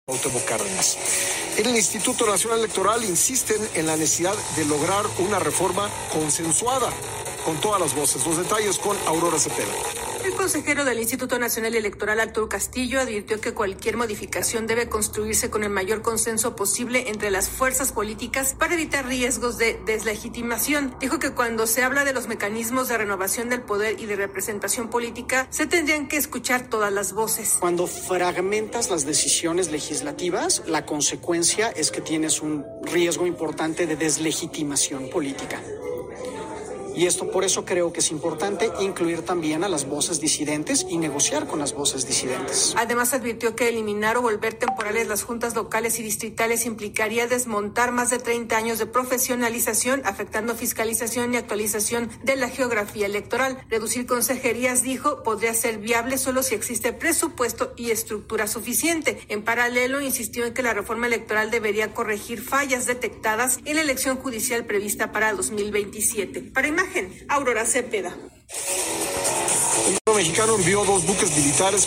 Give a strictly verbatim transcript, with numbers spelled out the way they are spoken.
Cuauhtémoc Cárdenas. En el Instituto Nacional Electoral insisten en la necesidad de lograr una reforma consensuada con todas las voces. Los detalles con Aurora Cepeda. El consejero del Instituto Nacional Electoral, Arturo Castillo, advirtió que cualquier modificación debe construirse con el mayor consenso posible entre las fuerzas políticas para evitar riesgos de deslegitimación. Dijo que cuando se habla de los mecanismos de renovación del poder y de representación política, se tendrían que escuchar todas las voces. Cuando fragmentas las decisiones legislativas, la consecuencia es que tienes un riesgo importante de deslegitimación política. Y esto por eso creo que es importante incluir también a las voces disidentes y negociar con las voces disidentes. Además advirtió que eliminar o volver temporales las juntas locales y distritales implicaría desmontar más de treinta años de profesionalización, afectando fiscalización y actualización de la geografía electoral. Reducir consejerías, dijo, podría ser viable solo si existe presupuesto y estructura suficiente. En paralelo, insistió en que la reforma electoral debería corregir fallas detectadas en la elección judicial prevista para dos mil veintisiete. Para Imagen, Aurora Cepeda. El gobierno mexicano envió dos buques militares